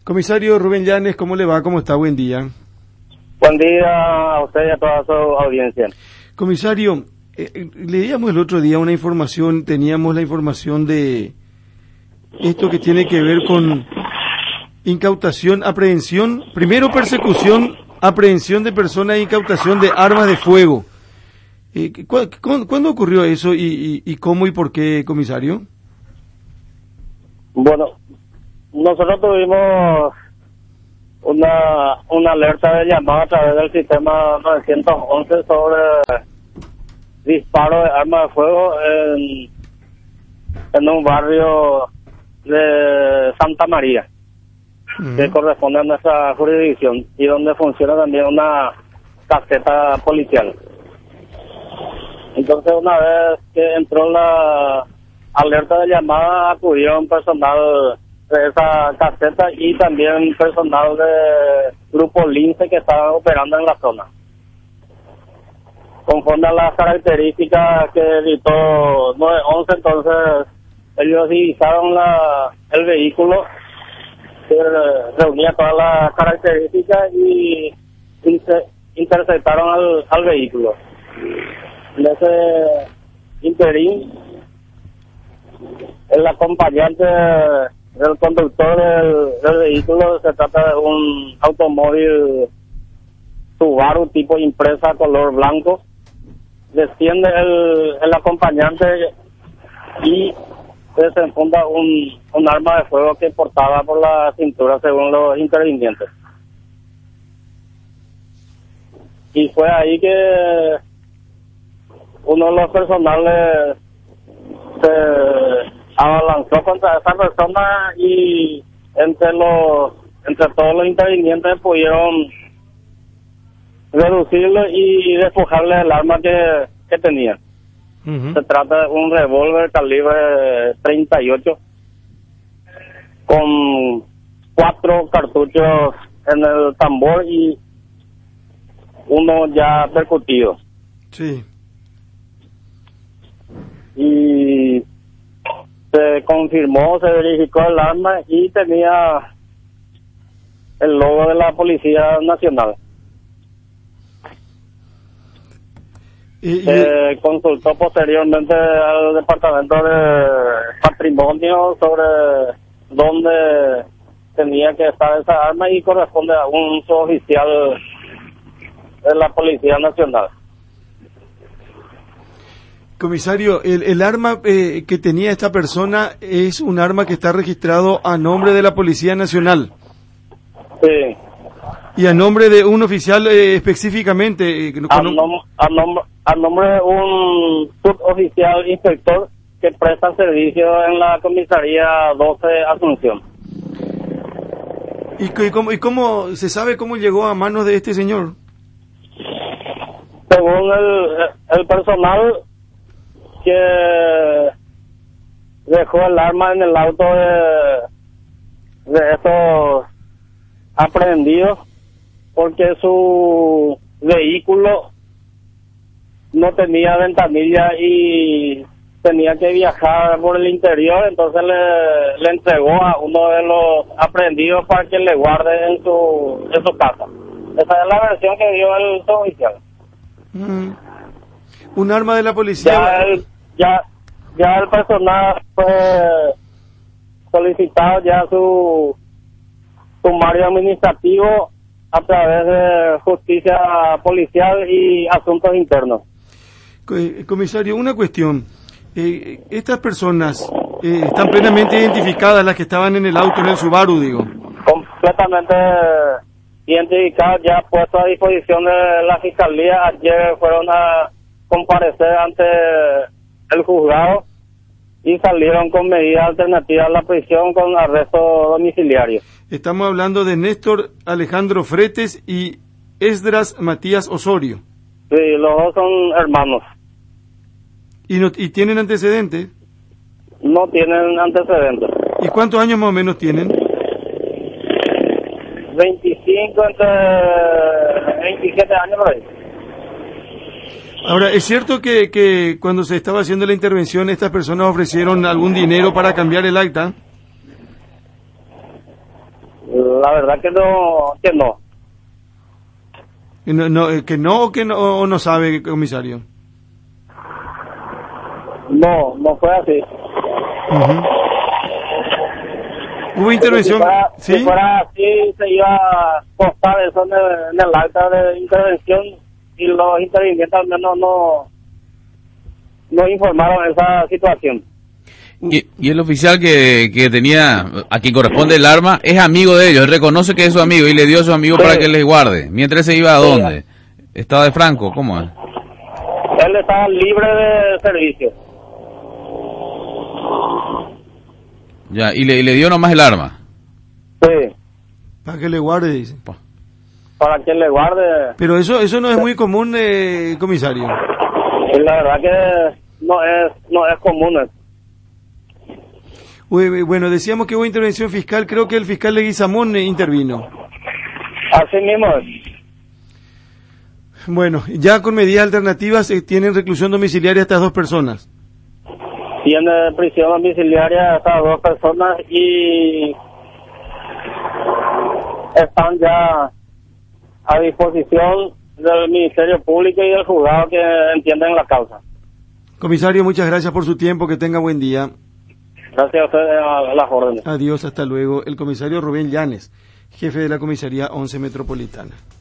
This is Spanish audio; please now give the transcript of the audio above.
Comisario Rubén Llanes, ¿cómo le va? ¿Cómo está? Buen día. Buen día a usted y a toda su audiencia. Comisario, leíamos el otro día una información, teníamos la información de esto que tiene que ver con incautación, aprehensión, primero persecución, aprehensión de personas e incautación de armas de fuego. ¿Cuándo ocurrió eso y cómo y por qué, comisario? Bueno, nosotros tuvimos una alerta de llamada a través del sistema 911 sobre disparo de armas de fuego en un barrio de Santa María, que corresponde a nuestra jurisdicción y donde funciona también una caseta policial. Entonces, una vez que entró la alerta de llamada, acudieron personal de esa caseta y también personal de Grupo Lince que estaba operando en la zona. Conforme a las características que dictó 911, entonces ellos divisaron el vehículo que reunía todas las características y interceptaron al vehículo. En ese interín, el acompañante del conductor del vehículo, se trata de un automóvil Subaru tipo impresa color blanco. Desciende el acompañante y se desenfunda un arma de fuego que portaba por la cintura, según los intervinientes. Y fue ahí que uno de los personales se abalanzó contra esa persona y entre todos los intervinientes pudieron reducirlo y despojarle el arma que tenía. Se trata de un revólver calibre 38 con 4 cartuchos en el tambor y uno ya percutido. Sí. Y se confirmó, se verificó el arma y tenía el logo de la Policía Nacional. Consultó posteriormente al Departamento de Patrimonio sobre dónde tenía que estar esa arma y corresponde a un suboficial de la Policía Nacional. Comisario, el arma que tenía esta persona es un arma que está registrado a nombre de la Policía Nacional. Sí. Y a nombre de un oficial específicamente. A nombre de un suboficial inspector que presta servicio en la comisaría 12 Asunción. ¿Y cómo se sabe cómo llegó a manos de este señor? Según el personal que dejó el arma en el auto de estos aprehendidos, porque su vehículo no tenía ventanilla y tenía que viajar por el interior, entonces le entregó a uno de los aprehendidos para que le guarde en su casa. Esa es la versión que dio el suboficial. Un arma de la policía. Ya el personal fue solicitado ya su sumario administrativo a través de justicia policial y asuntos internos. Comisario, una cuestión. Estas personas están plenamente identificadas, las que estaban en el auto, en el Subaru, digo. Completamente identificadas, ya puestos a disposición de la Fiscalía. Ayer fueron a comparecer ante el juzgado y salieron con medidas alternativas a la prisión con arresto domiciliario. Estamos hablando de Néstor Alejandro Fretes y Esdras Matías Osorio. Sí, los dos son hermanos. ¿Y tienen antecedentes? No tienen antecedentes. ¿Y cuántos años más o menos tienen? 25 entre 27 años por ahí. Ahora, ¿es cierto que cuando se estaba haciendo la intervención estas personas ofrecieron algún dinero para cambiar el acta? la verdad que no, que no. Que no, o no sabe, comisario. No fue así. Ujú. Hubo intervención, Si fuera así, se iba a constar eso en el acta de intervención y los intervinientes al menos no informaron esa situación. Y el oficial que tenía, a quien corresponde el arma, es amigo de ellos, él reconoce que es su amigo y le dio a su amigo para que les guarde. Mientras se iba a dónde? ¿Estaba de franco? ¿Cómo es? Él estaba libre de servicio. Ya, y le dio nomás el arma. Sí, para que le guarde, dice. para que le guarde. Pero eso no es muy común, comisario. Y la verdad que no es común eso. Bueno, decíamos que hubo intervención fiscal, creo que el fiscal Leguizamón intervino. Así mismo es. Bueno, ya con medidas alternativas tienen reclusión domiciliaria estas dos personas. Tiene prisión domiciliaria estas dos personas y están ya a disposición del Ministerio Público y del juzgado que entienden la causa. Comisario, muchas gracias por su tiempo, que tenga buen día. Gracias a ustedes, a las órdenes. Adiós, hasta luego. El comisario Rubén Llanes, jefe de la comisaría 11 Metropolitana.